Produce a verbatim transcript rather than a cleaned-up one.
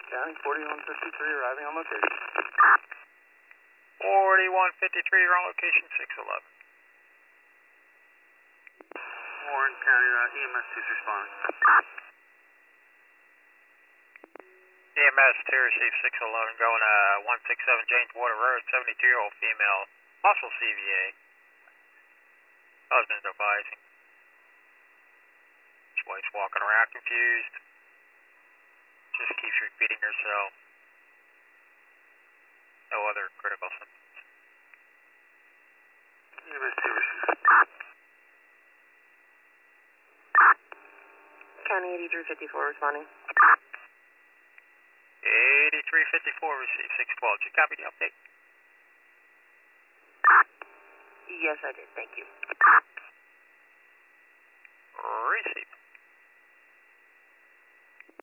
County forty-one fifty-three arriving on location. forty-one fifty-three, you're on location six eleven. Warren County, uh, E M S two's responding. E M S two received six eleven going to one six seven James Water Road, seventy-two-year-old female, muscle C V A. Husband's advising. His wife's walking around confused. Just keeps repeating herself. No other critical symptoms. E M S two received. County eighty-three fifty-four responding. eighty-three fifty-four received six twelve. Did you copy the update? Yes, I did. Thank you. Received.